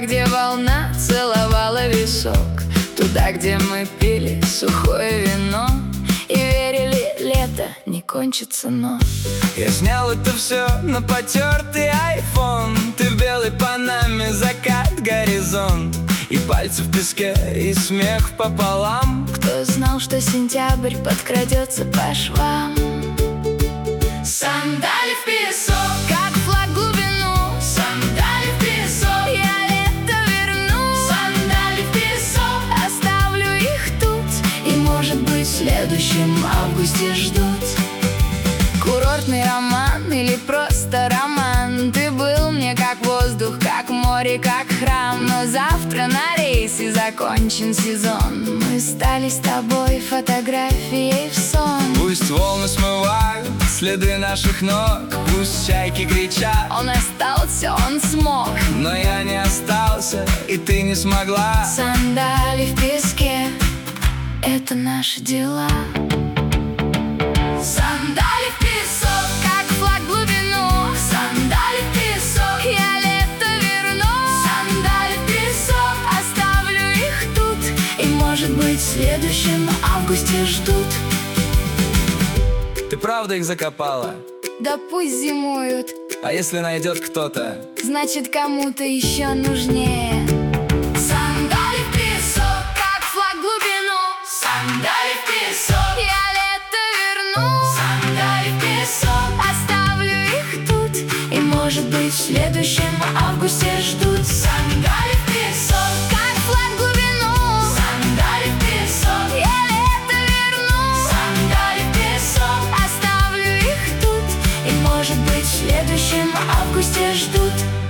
где волна целовала висок, туда, где мы пили сухое вино и верили, лето не кончится, но я снял это все на потертый айфон. Ты в белой панаме, закат, горизонт, и пальцы в песке, и смех пополам. кто знал, что сентябрь подкрадется по швам? Сандали в песок, Как флаг в глубину, сандали в песок, я лето верну. сандали в песок. Оставлю их тут, и, может быть, в следующем августе ждут. Курортный роман или просто роман? Ты был мне как воздух, как море, как храм. Но завтра на рейсе закончен сезон. Мы стали с тобой фотографией в сон. Пусть волны смывают следы наших ног, пусть чайки кричат. Он остался, он смог. Но я не остался, и ты не смогла. Сандали в песке — это наши дела. Сандали в песок, Как флаг в глубину, сандали в песок, я лето верну. сандали в песок. Оставлю их тут, и, может быть, в следующем августе ждут. Ты правда их закопала? Да пусть зимуют, А если найдет кто-то? значит, кому-то еще нужнее. Сандали в песок, Как флаг в глубину, сандали в песок, я лето верну. сандали в песок. Оставлю их тут, и, может быть, в следующем августе ждут. Сандали в песок, Как флаг в глубину, сандали в песок, я лето верну. сандали в песок. Оставлю их тут, и, может быть, в следующем августе ждут.